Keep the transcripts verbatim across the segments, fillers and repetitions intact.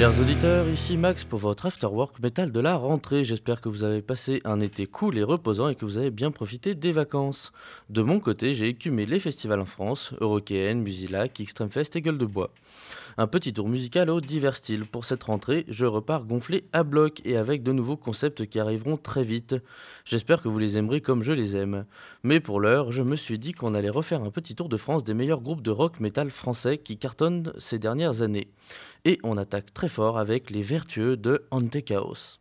Chers auditeurs, ici Max pour votre Afterwork Metal de la rentrée. J'espère que vous avez passé un été cool et reposant et que vous avez bien profité des vacances. De mon côté, j'ai écumé les festivals en France, Eurockéenne, Musilac, Extreme Fest et Gueule de Bois. Un petit tour musical aux divers styles. Pour cette rentrée, je repars gonflé à bloc et avec de nouveaux concepts qui arriveront très vite. J'espère que vous les aimerez comme je les aime. Mais pour l'heure, je me suis dit qu'on allait refaire un petit tour de France des meilleurs groupes de rock metal français qui cartonnent ces dernières années. Et on attaque très fort avec les Vertueux de Ante Chaos.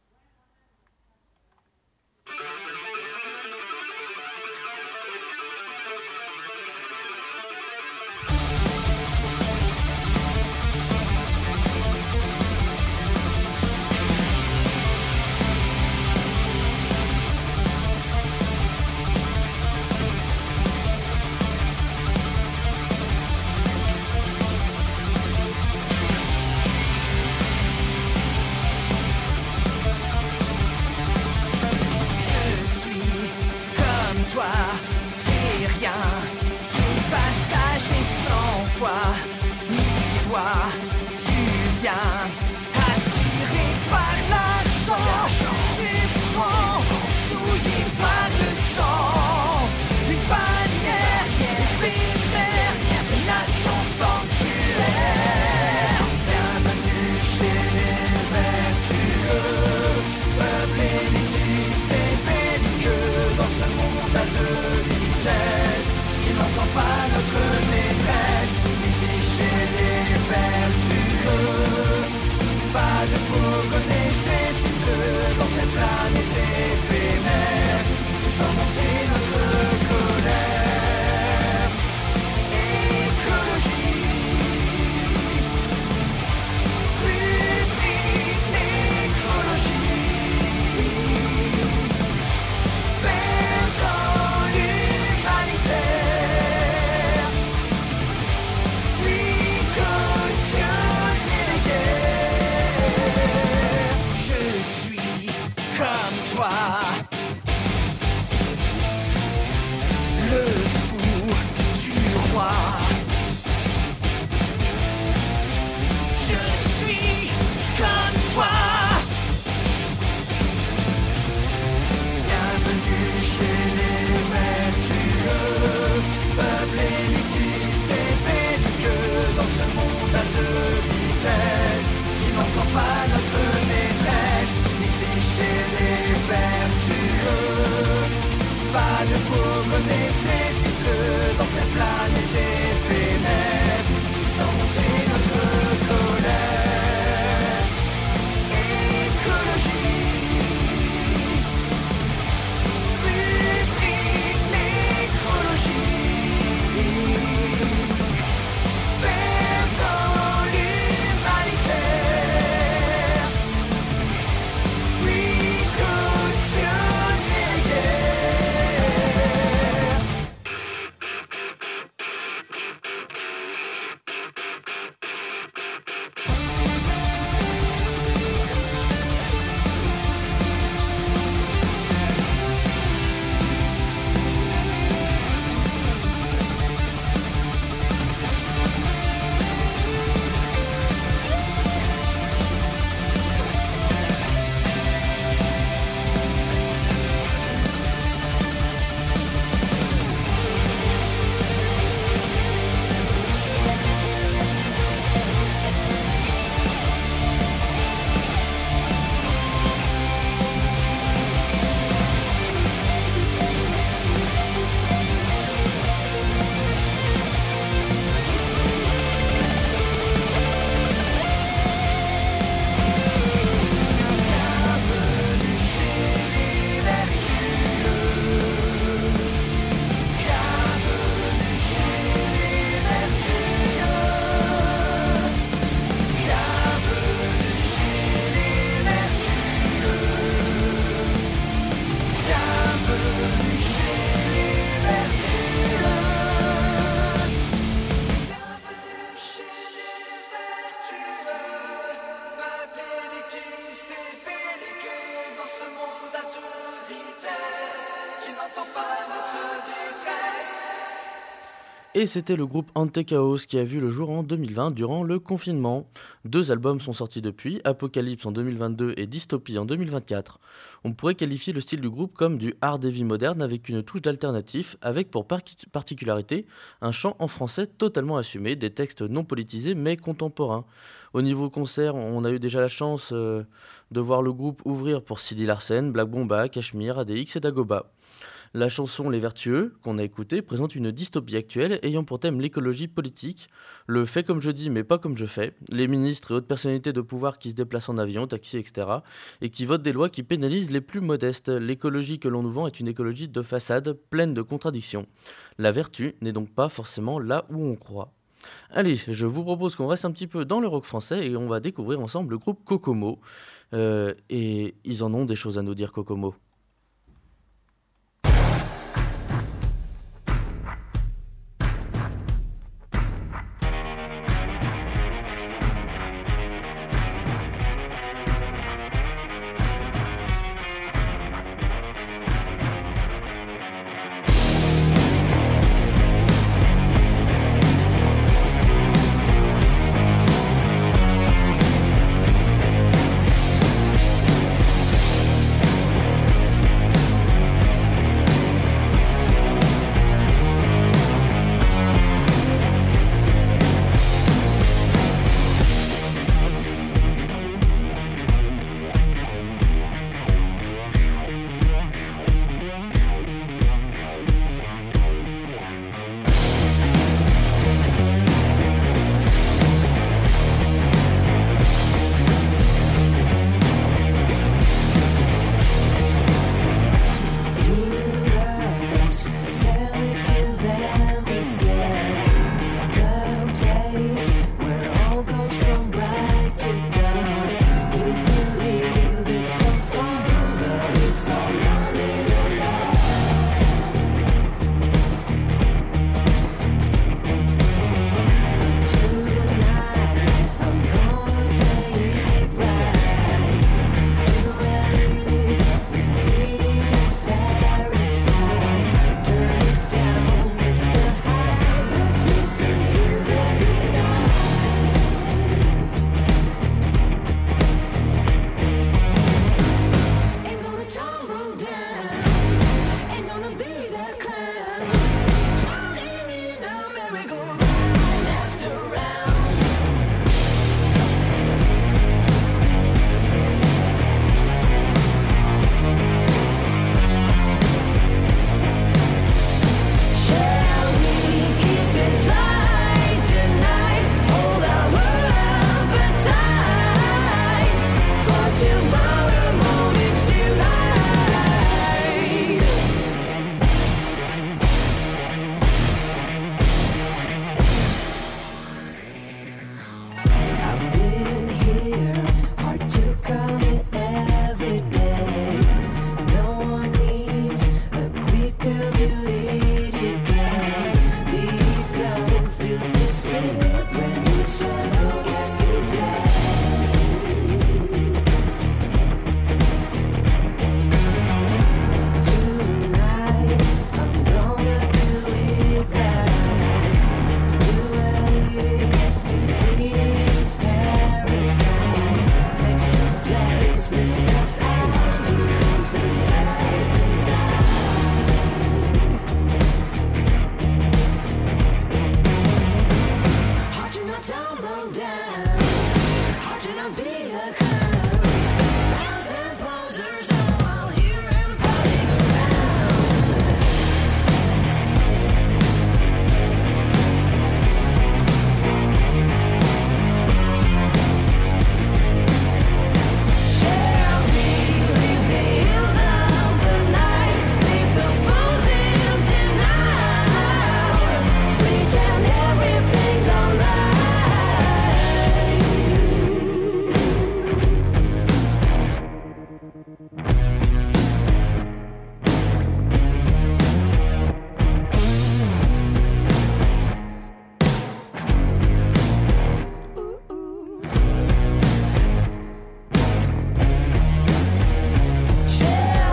Et c'était le groupe Antechaos qui a vu le jour en deux mille vingt durant le confinement. Deux albums sont sortis depuis, Apocalypse en deux mille vingt-deux et Dystopie en deux mille vingt-quatre. On pourrait qualifier le style du groupe comme du hard heavy moderne avec une touche d'alternatif, avec pour par- particularité un chant en français totalement assumé, des textes non politisés mais contemporains. Au niveau concert, on a eu déjà la chance euh, de voir le groupe ouvrir pour Sidi Larsen, Black Bomba, Cashmere, A D X et Dagoba. La chanson Les Vertueux, qu'on a écoutée, présente une dystopie actuelle ayant pour thème l'écologie politique, le fait comme je dis mais pas comme je fais, les ministres et autres personnalités de pouvoir qui se déplacent en avion, taxi, et cetera, et qui votent des lois qui pénalisent les plus modestes. L'écologie que l'on nous vend est une écologie de façade, pleine de contradictions. La vertu n'est donc pas forcément là où on croit. Allez, je vous propose qu'on reste un petit peu dans le rock français et on va découvrir ensemble le groupe Kokomo. Euh, et ils en ont des choses à nous dire, Kokomo.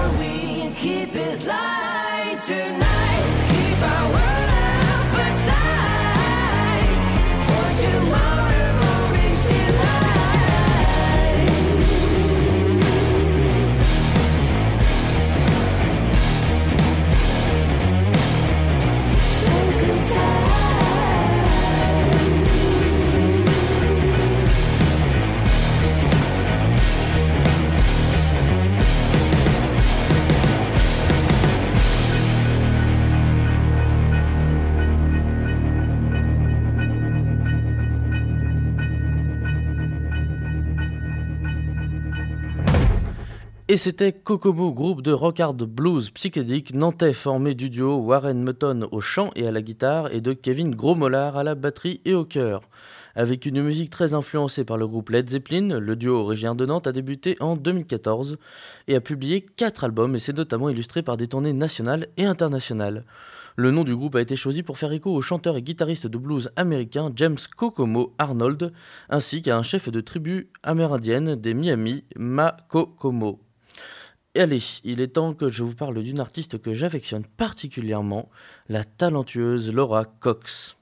Keep it light tonight. Keep our world appetite. Et c'était Kokomo, groupe de rock hard blues psychédélique nantais formé du duo Warren Mutton au chant et à la guitare et de Kevin Grosmollard à la batterie et au chœur. Avec une musique très influencée par le groupe Led Zeppelin, le duo originaire de Nantes a débuté en deux mille quatorze et a publié quatre albums et s'est notamment illustré par des tournées nationales et internationales. Le nom du groupe a été choisi pour faire écho au chanteur et guitariste de blues américain James Kokomo Arnold, ainsi qu'à un chef de tribu amérindienne des Miami, Ma Kokomo. Et allez, il est temps que je vous parle d'une artiste que j'affectionne particulièrement, la talentueuse Laura Cox.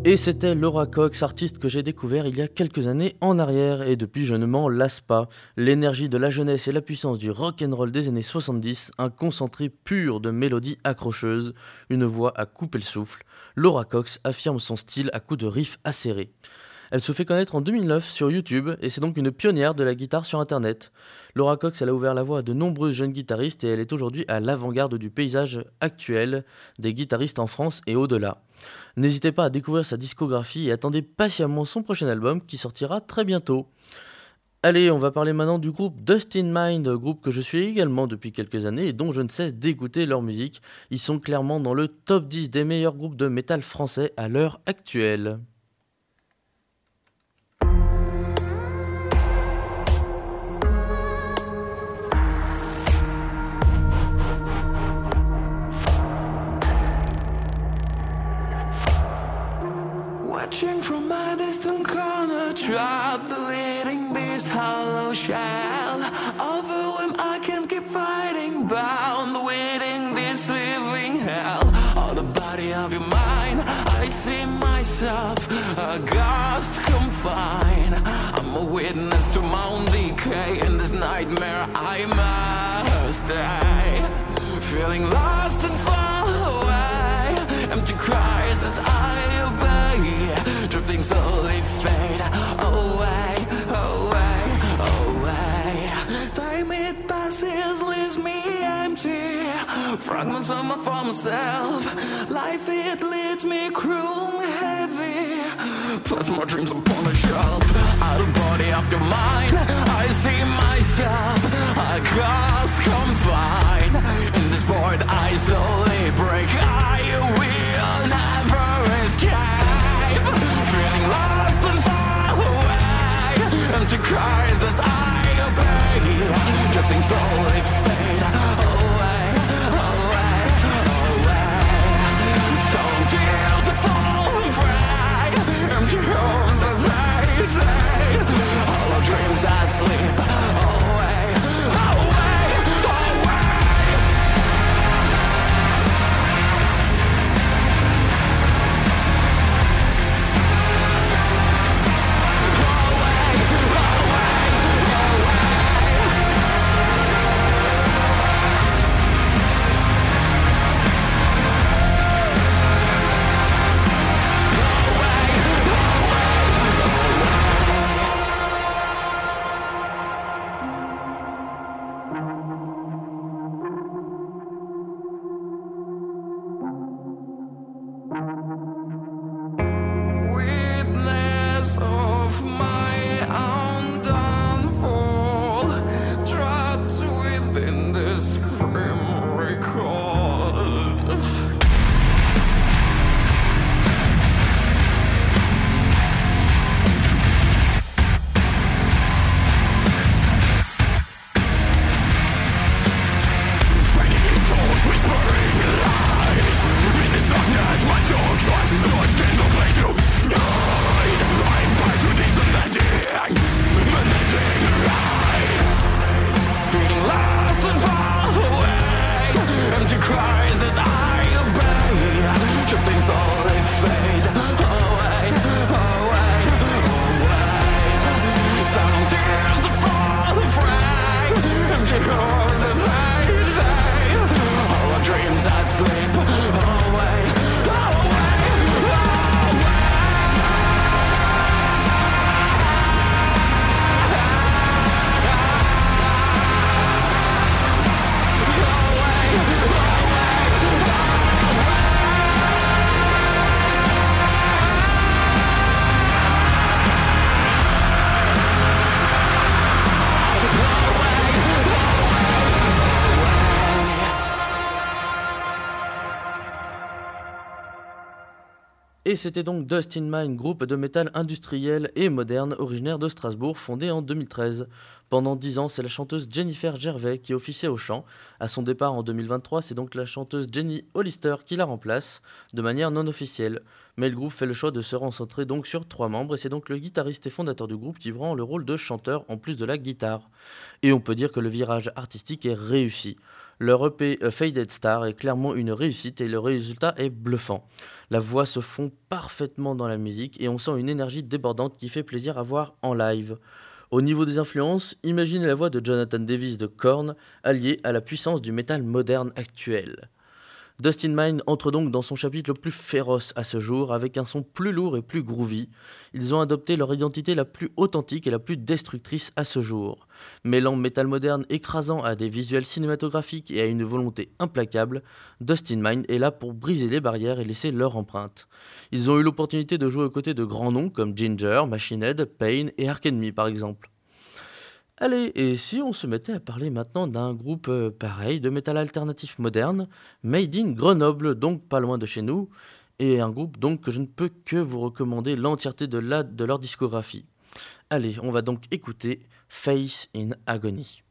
Et c'était Laura Cox, artiste que j'ai découvert il y a quelques années en arrière, et depuis je ne m'en lasse pas. L'énergie de la jeunesse et la puissance du rock'n'roll des années soixante-dix, un concentré pur de mélodies accrocheuses, une voix à couper le souffle. Laura Cox affirme son style à coups de riffs acérés. Elle se fait connaître en deux mille neuf sur YouTube et c'est donc une pionnière de la guitare sur internet. Laura Cox, elle a ouvert la voie à de nombreux jeunes guitaristes et elle est aujourd'hui à l'avant-garde du paysage actuel des guitaristes en France et au-delà. N'hésitez pas à découvrir sa discographie et attendez patiemment son prochain album qui sortira très bientôt. Allez, on va parler maintenant du groupe Dust in Mind, groupe que je suis également depuis quelques années et dont je ne cesse d'écouter leur musique. Ils sont clairement dans le top dix des meilleurs groupes de métal français à l'heure actuelle. Watching from my distant corner, drop the lid in this hollow shell. Overwhelmed, I can't keep fighting, bound, waiting this living hell. On the body of your mind, I see myself, a ghost confined. I'm a witness to my own decay. In this nightmare I must stay. Feeling lost and far away, empty cries that I obey. Drifting slowly fade away, away, away. Time it passes, leaves me empty. Fragments of my former self. Life it leads me cruel and heavy. Plus my dreams upon the shelf. Out of body, out of mind, I see myself. A ghost confined. In this void I slowly break. I will never escape. Feeling lost and far away. Empty cries that I obey. Drifting slowly fade away, away, away. Some tears that fall free. Empty homes that they say. Hollow dreams that sleep away, away, away. Witness of my own downfall, trapped within this grim recall. Fading in tones, whispering lies. In this darkness, my soul tries to no escape, no place to hide. I'm tied to this unending, unending ride. Feeling lost and far away. Empty cries that I obey. Tripping slowly fade away, away, away. Some tears that fall afraid. Empty holes that they say. All our dreams that sleep away, away, away. Et c'était donc Dust in Mind, groupe de métal industriel et moderne originaire de Strasbourg, fondé en deux mille treize. Pendant dix ans, c'est la chanteuse Jennifer Gervais qui officiait au chant. À son départ en deux mille vingt-trois, c'est donc la chanteuse Jenny Hollister qui la remplace, de manière non officielle. Mais le groupe fait le choix de se concentrer donc sur trois membres, et c'est donc le guitariste et fondateur du groupe qui prend le rôle de chanteur en plus de la guitare. Et on peut dire que le virage artistique est réussi. Leur E P euh, Faded Star est clairement une réussite et le résultat est bluffant. La voix se fond parfaitement dans la musique et on sent une énergie débordante qui fait plaisir à voir en live. Au niveau des influences, imaginez la voix de Jonathan Davis de Korn alliée à la puissance du métal moderne actuel. Dustin Mine entre donc dans son chapitre le plus féroce à ce jour, avec un son plus lourd et plus groovy. Ils ont adopté leur identité la plus authentique et la plus destructrice à ce jour. Mêlant métal moderne écrasant à des visuels cinématographiques et à une volonté implacable, Dustin Mine est là pour briser les barrières et laisser leur empreinte. Ils ont eu l'opportunité de jouer aux côtés de grands noms comme Ginger, Machine Head, Pain et Ark Enemy par exemple. Allez, et si on se mettait à parler maintenant d'un groupe euh, pareil, de métal alternatif moderne, Made in Grenoble, donc pas loin de chez nous, et un groupe donc que je ne peux que vous recommander l'entièreté de, la, de leur discographie. Allez, on va donc écouter Face in Agony.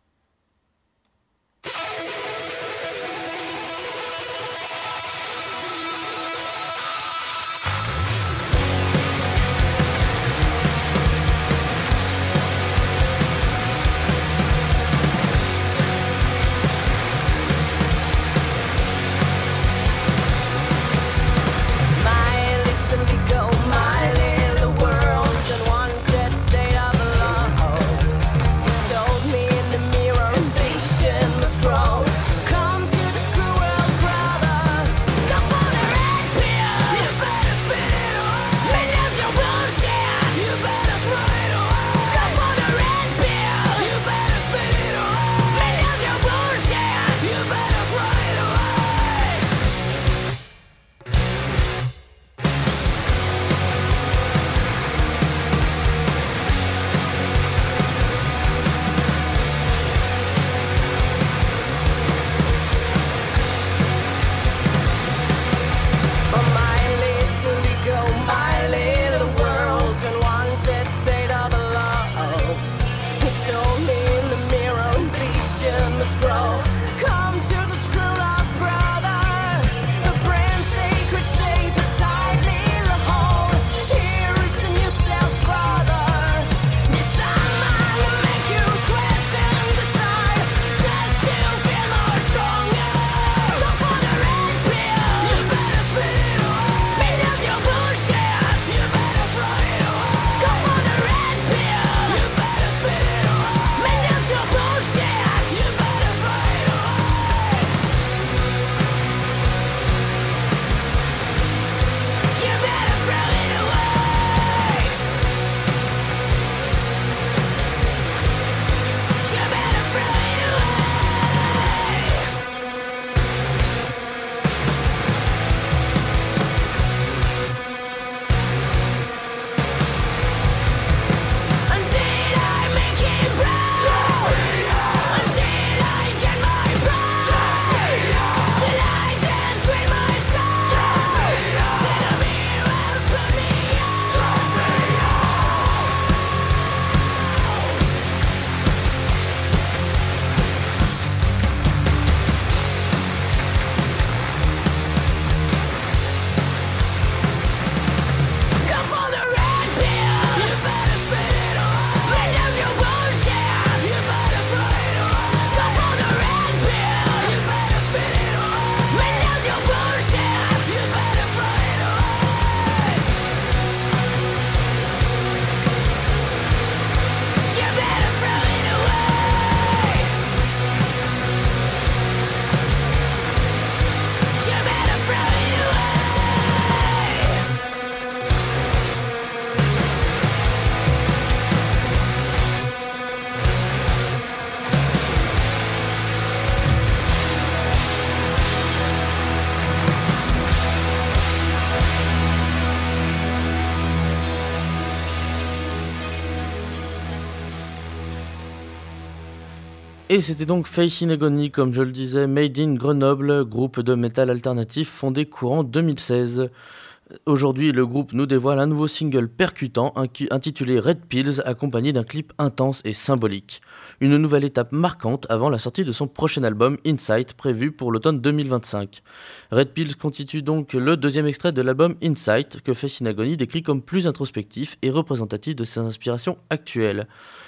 Et c'était donc Face in Agony, comme je le disais, Made in Grenoble, groupe de métal alternatif fondé courant deux mille seize. Aujourd'hui, le groupe nous dévoile un nouveau single percutant intitulé Red Pills, accompagné d'un clip intense et symbolique. Une nouvelle étape marquante avant la sortie de son prochain album Insight, prévu pour l'automne deux mille vingt-cinq. Red Pills constitue donc le deuxième extrait de l'album Insight, que Face in Agony décrit comme plus introspectif et représentatif de ses inspirations actuelles.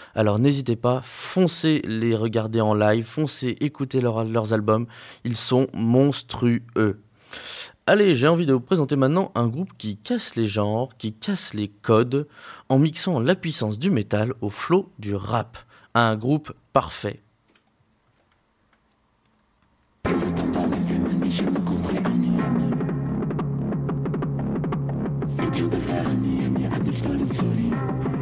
Alors n'hésitez pas, foncez les regarder en live, foncez écouter leur- leurs albums, ils sont monstrueux. Allez, j'ai envie de vous présenter maintenant un groupe qui casse les genres, qui casse les codes, en mixant la puissance du métal au flot du rap. Un groupe parfait. C'est dur de faire un ami adulte sur le soleil.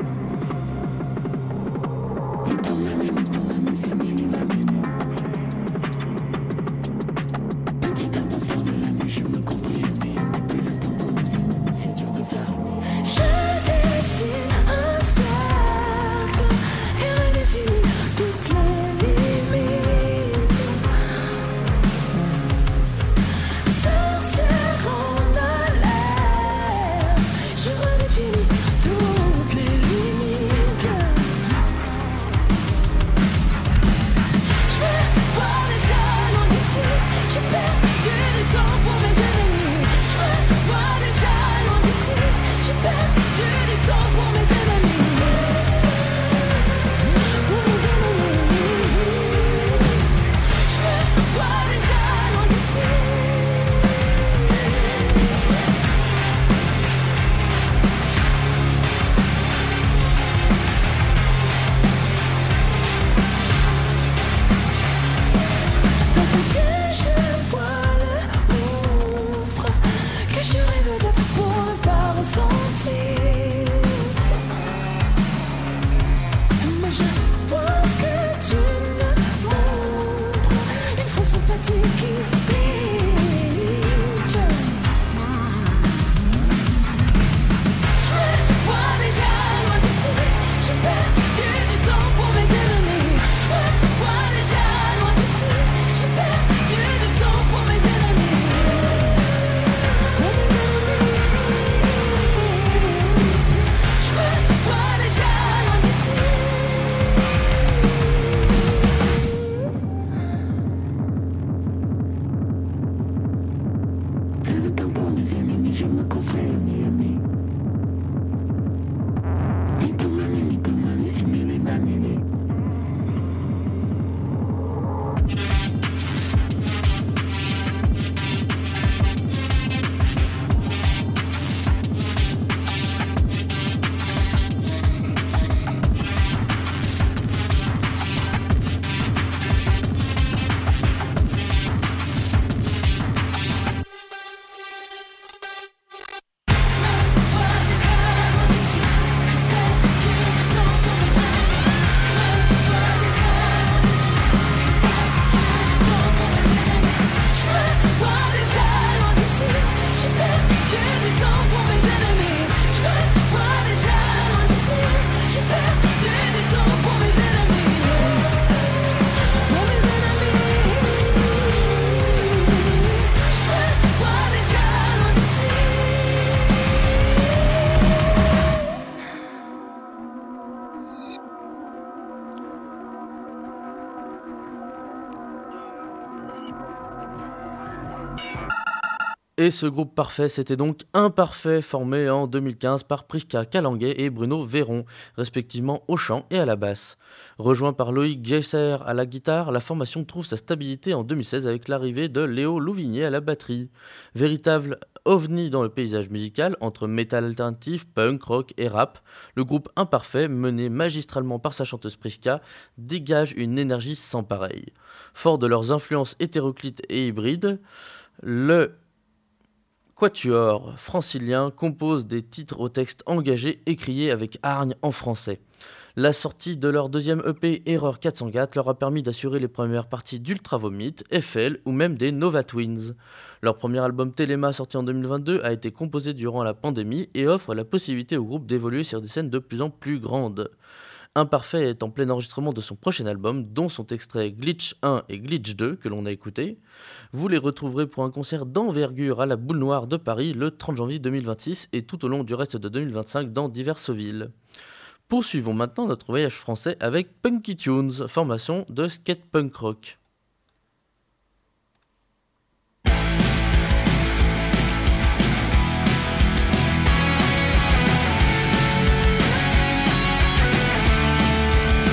Mais ton ami, mais ton ami, c'est mille et vingt minutes. Petit à petit, de la nuit, je me construis un ami. Plus le temps pour mes ennemis, c'est dur de faire un ami. Je dessine un cercle et redéfinis toutes les limites. Sorcière en alerte, je redéfinis toutes les limites. Je veux voir déjà loin d'ici, j'ai perdu du temps pour mes ennemis. Je veux voir déjà loin d'ici, j'ai perdu du temps pour mes ennemis. Pour mes ennemis. Je veux voir déjà loin d'ici. Dans tes yeux, je vois le monstre que je rêve d'être pour ne pas ressentir. Mais je vois ce que tu me montres, une fausse sympathie qui brille. Je vois déjà loin d'ici, j'ai perdu du temps pour mes ennemis. Je vois déjà loin d'ici, j'ai perdu du temps pour mes ennemis. Pour mes ennemis. Je vois déjà loin d'ici. Plus le temps pour mes ennemis, je me construis un ami. Mythomanie, mythomanie, c'est mille et vingt mille. Et ce groupe parfait, c'était donc Imparfait, formé en deux mille quinze par Priska Kalanguet et Bruno Véron, respectivement au chant et à la basse. Rejoint par Loïc Gesser à la guitare, la formation trouve sa stabilité en deux mille seize avec l'arrivée de Léo Louvigné à la batterie. Véritable ovni dans le paysage musical, entre métal alternatif, punk, rock et rap, le groupe Imparfait, mené magistralement par sa chanteuse Priska, dégage une énergie sans pareille. Fort de leurs influences hétéroclites et hybrides, le quatuor francilien compose des titres au texte engagé écriés avec hargne en français. La sortie de leur deuxième E P Erreur quatre cent quatre leur a permis d'assurer les premières parties d'Ultra Vomit, F L ou même des Nova Twins. Leur premier album Téléma, sorti en deux mille vingt-deux, a été composé durant la pandémie et offre la possibilité au groupe d'évoluer sur des scènes de plus en plus grandes. Imparfait est en plein enregistrement de son prochain album, dont sont extraits Glitch un et Glitch deux que l'on a écoutés. Vous les retrouverez pour un concert d'envergure à la Boule Noire de Paris le trente janvier deux mille vingt-six et tout au long du reste de deux mille vingt-cinq dans diverses villes. Poursuivons maintenant notre voyage français avec Punky Tunes, formation de skate punk rock. J'ai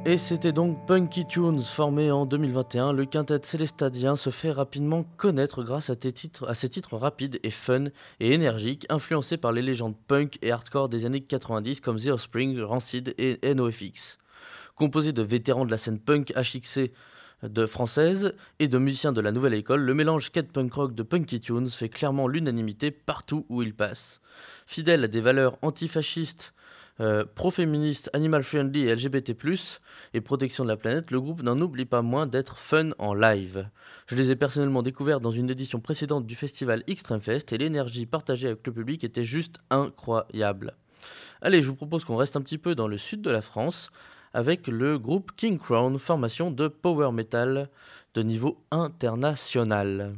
Et c'était donc Punky Tunes, formé en deux mille vingt et un. Le quintet célestadien se fait rapidement connaître grâce à, tes titres, à ses titres rapides et fun et énergiques, influencés par les légendes punk et hardcore des années quatre-vingt-dix comme The Offspring, Rancid et N O F X. Composé de vétérans de la scène punk H X C de française et de musiciens de la nouvelle école, le mélange skate punk rock de Punky Tunes fait clairement l'unanimité partout où il passe. Fidèle à des valeurs antifascistes, Euh, pro-féministe, animal-friendly et L G B T plus, et protection de la planète, le groupe n'en oublie pas moins d'être fun en live. Je les ai personnellement découverts dans une édition précédente du festival Extreme Fest et l'énergie partagée avec le public était juste incroyable. Allez, je vous propose qu'on reste un petit peu dans le sud de la France avec le groupe King Crown, formation de power metal de niveau international.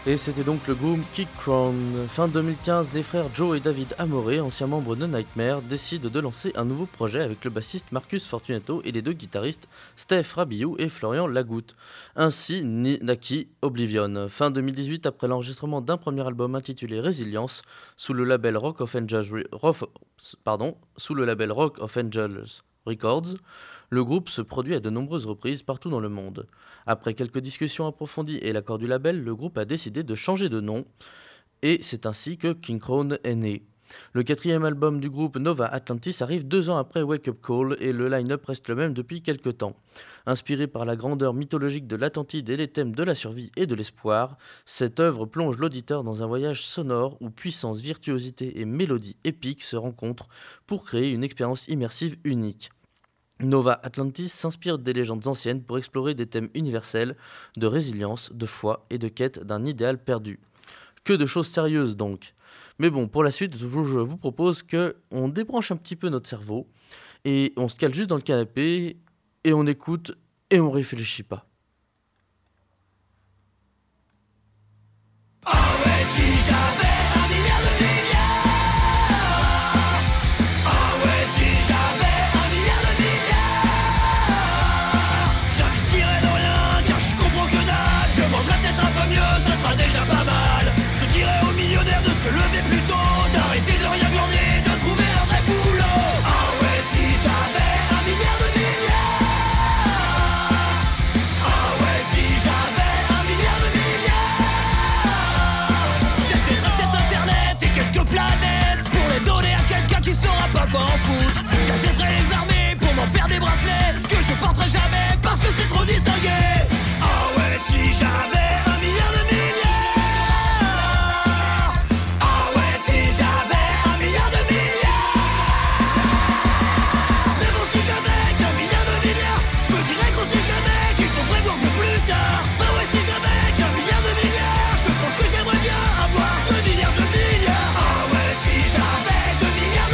Et c'était donc le groupe Kick Crown. Fin deux mille quinze, les frères Joe et David Amore, anciens membres de Nightmare, décident de lancer un nouveau projet avec le bassiste Marcus Fortunato et les deux guitaristes Steph Rabiou et Florian Lagoutte. Ainsi naquit Oblivion. Fin deux mille dix-huit, après l'enregistrement d'un premier album intitulé Resilience, sous le label Rock of Angels, pardon, sous le label Rock of Angels Records, le groupe se produit à de nombreuses reprises partout dans le monde. Après quelques discussions approfondies et l'accord du label, le groupe a décidé de changer de nom, et c'est ainsi que King Crown est né. Le quatrième album du groupe, Nova Atlantis, arrive deux ans après Wake Up Call, et le line-up reste le même depuis quelques temps. Inspiré par la grandeur mythologique de l'Atlantide et les thèmes de la survie et de l'espoir, cette œuvre plonge l'auditeur dans un voyage sonore où puissance, virtuosité et mélodie épique se rencontrent pour créer une expérience immersive unique. Nova Atlantis s'inspire des légendes anciennes pour explorer des thèmes universels de résilience, de foi et de quête d'un idéal perdu. Que de choses sérieuses donc. Mais bon, pour la suite, je vous propose qu'on débranche un petit peu notre cerveau et on se cale juste dans le canapé et on écoute et on réfléchit pas. Ah ouais, si j'avais un milliard de milliards. Ah ouais, si j'avais un milliard de milliards. J'investirais dans rien, car j'y comprends que dalle. Je mangerais peut-être un peu mieux, ce sera déjà pas mal. Je dirais aux millionnaires de se lever plus tôt, d'arrêter de rien glander, de trouver un vrai boulot. Ah ouais, si j'avais un milliard de milliards. Ah ouais, si j'avais un milliard de milliards. J'achèterais peut-être internet et quelques planètes pour les donner à quelqu'un qui saura pas quoi en foutre. J'achèterais les armées pour m'en faire des bracelets que je porterai jamais parce que c'est trop distingué. Ah ouais, si j'avais un milliard de milliards. Ah ouais, si j'avais un milliard de milliards. Mais bon, si j'avais qu'un milliard de milliards, je me dirais qu'on sait jamais, qu'il faut prévoir que plus tard. Bah ouais, si j'avais qu'un milliard de milliards, je pense que j'aimerais bien avoir deux milliards de milliards. Ah ouais, si j'avais deux milliards de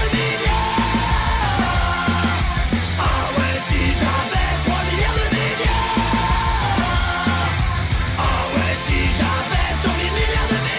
milliards. Ah ouais, si j'avais trois milliards de milliards. Ah ouais, si j'avais cent mille milliards de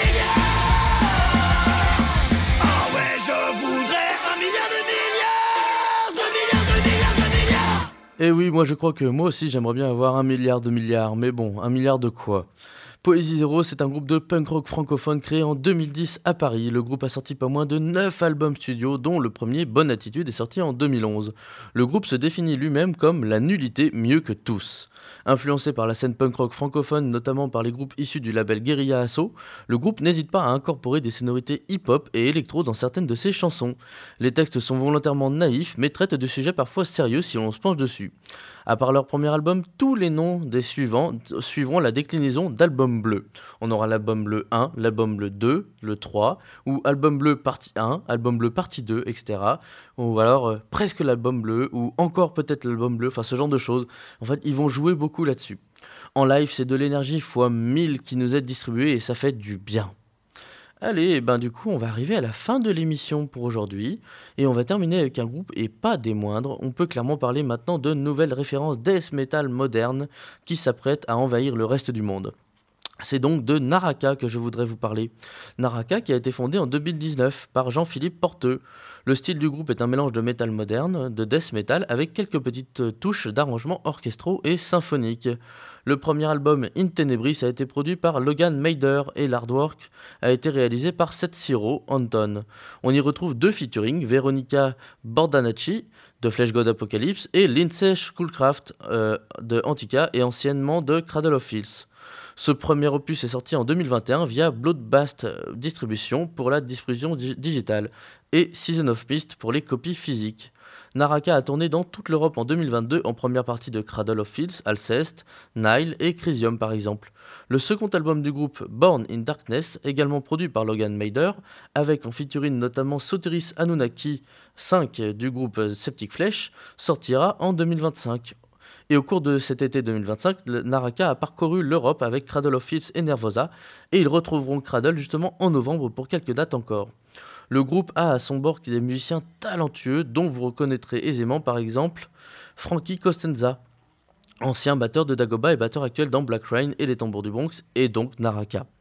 milliards. Ah ouais, je voudrais un milliard de milliards. Deux milliards, deux milliards, deux milliards. Et oui, moi je crois que moi aussi j'aimerais bien avoir un milliard de milliards, mais bon, un milliard de quoi ? Poésie Zéro, c'est un groupe de punk rock francophone créé en deux mille dix à Paris. Le groupe a sorti pas moins de neuf albums studio, dont le premier, Bonne Attitude, est sorti en deux mille onze. Le groupe se définit lui-même comme la nullité mieux que tous. Influencé par la scène punk rock francophone, notamment par les groupes issus du label Guerilla Assault, le groupe n'hésite pas à incorporer des sonorités hip-hop et électro dans certaines de ses chansons. Les textes sont volontairement naïfs, mais traitent de sujets parfois sérieux si on se penche dessus. À part leur premier album, tous les noms des suivants suivront la déclinaison d'album bleu. On aura l'album bleu un, l'album bleu deux, le trois, ou album bleu partie un, album bleu partie deux, et cetera. Ou alors euh, presque l'album bleu, ou encore peut-être l'album bleu, enfin ce genre de choses. En fait, ils vont jouer beaucoup là-dessus. En live, c'est de l'énergie fois mille qui nous est distribuée et ça fait du bien. Allez, et ben du coup, on va arriver à la fin de l'émission pour aujourd'hui et on va terminer avec un groupe et pas des moindres. On peut clairement parler maintenant de nouvelles références death metal moderne qui s'apprêtent à envahir le reste du monde. C'est donc de Naraka que je voudrais vous parler. Naraka qui a été fondé en deux mille dix-neuf par Jean-Philippe Porteux. Le style du groupe est un mélange de métal moderne, de death metal avec quelques petites touches d'arrangements orchestraux et symphoniques. Le premier album In Tenebris a été produit par Logan Maider et l'artwork a été réalisé par Setsiro Anton. On y retrouve deux featuring, Veronica Bordanacci de Flesh God Apocalypse et Lindsay Schoolcraft euh, de Antica et anciennement de Cradle of Filth. Ce premier opus est sorti en deux mille vingt et un via Bloodbath Distribution pour la distribution dig- digitale et Season of Mist pour les copies physiques. Naraka a tourné dans toute l'Europe en deux mille vingt-deux en première partie de Cradle of Filth, Alceste, Nile et Crisium par exemple. Le second album du groupe, Born in Darkness, également produit par Logan Maider, avec en featuring notamment Soteris Anunnaki cinq du groupe Septic Flesh, sortira en deux mille vingt-cinq. Et au cours de cet été deux mille vingt-cinq, Naraka a parcouru l'Europe avec Cradle of Filth et Nervosa, et ils retrouveront Cradle justement en novembre pour quelques dates encore. Le groupe a à son bord des musiciens talentueux dont vous reconnaîtrez aisément par exemple Frankie Costanza, ancien batteur de Dagoba et batteur actuel dans Black Rain et les Tambours du Bronx, et donc Naraka.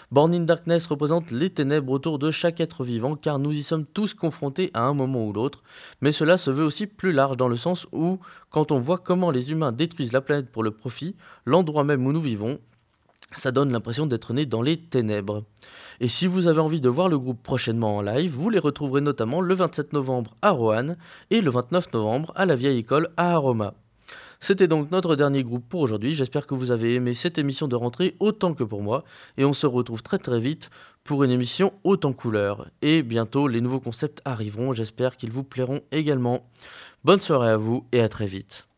Born in Darkness représente les ténèbres autour de chaque être vivant car nous y sommes tous confrontés à un moment ou l'autre, mais cela se veut aussi plus large dans le sens où, quand on voit comment les humains détruisent la planète pour le profit, l'endroit même où nous vivons, ça donne l'impression d'être né dans les ténèbres. Et si vous avez envie de voir le groupe prochainement en live, vous les retrouverez notamment le vingt-sept novembre à Roanne et le vingt-neuf novembre à la Vieille École à Aroma. C'était donc notre dernier groupe pour aujourd'hui, j'espère que vous avez aimé cette émission de rentrée autant que pour moi, et on se retrouve très très vite pour une émission haute en couleurs. Et bientôt les nouveaux concepts arriveront, j'espère qu'ils vous plairont également. Bonne soirée à vous et à très vite.